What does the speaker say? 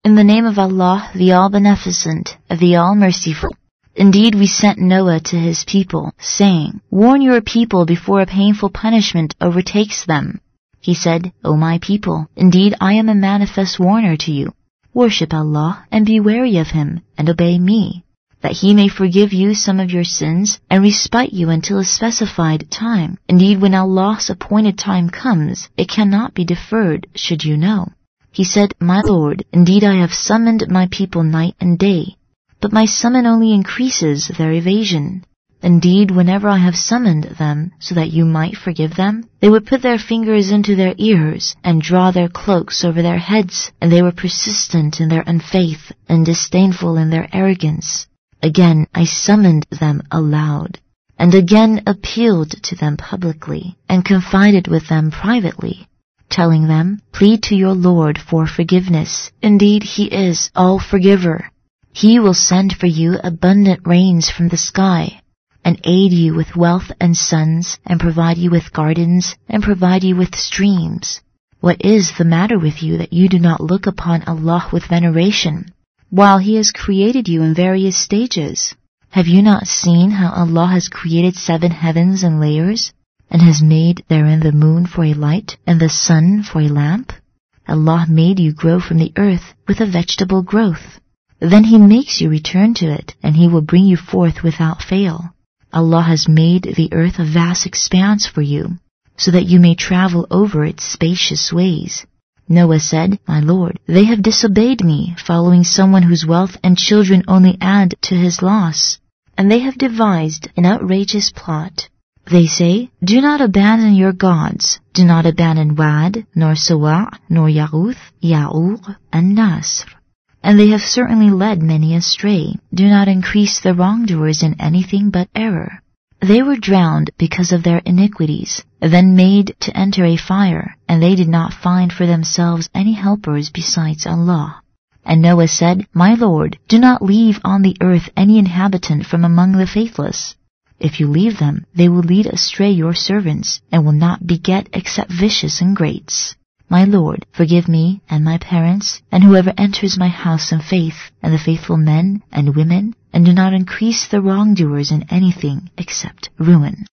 In the name of Allah, the All-Beneficent, the All-Merciful. Indeed, we sent Noah to his people, saying, Warn your people before a painful punishment overtakes them. He said, O my people, indeed I am a manifest warner to you. Worship Allah and be wary of Him and obey me, that He may forgive you some of your sins and respite you until a specified time. Indeed, when Allah's appointed time comes, it cannot be deferred, should you know. He said, My Lord, indeed I have summoned my people night and day, but my summon only increases their evasion. Indeed, whenever I have summoned them so that you might forgive them, they would put their fingers into their ears and draw their cloaks over their heads, and they were persistent in their unfaith and disdainful in their arrogance. Again I summoned them aloud, and again appealed to them publicly, and confided with them privately, telling them, Plead to your Lord for forgiveness. Indeed, He is all-forgiver. He will send for you abundant rains from the sky, and aid you with wealth and sons, and provide you with gardens, and provide you with streams. What is the matter with you that you do not look upon Allah with veneration, while He has created you in various stages? Have you not seen how Allah has created 7 heavens in layers, and has made therein the moon for a light, and the sun for a lamp? Allah made you grow from the earth with a vegetable growth. Then He makes you return to it, and He will bring you forth without fail. Allah has made the earth a vast expanse for you, so that you may travel over its spacious ways. Noah said, My Lord, they have disobeyed me, following someone whose wealth and children only add to his loss, and they have devised an outrageous plot. They say, Do not abandon your gods. Do not abandon Wad, nor Sawa', nor Yaghuth, Ya'uq, and Nasr. And they have certainly led many astray. Do not increase the wrongdoers in anything but error. They were drowned because of their iniquities, then made to enter a fire, and they did not find for themselves any helpers besides Allah. And Noah said, My Lord, do not leave on the earth any inhabitant from among the faithless. If you leave them, they will lead astray your servants, and will not beget except vicious ingrates. My Lord, forgive me and my parents, and whoever enters my house in faith, and the faithful men and women, and do not increase the wrongdoers in anything except ruin.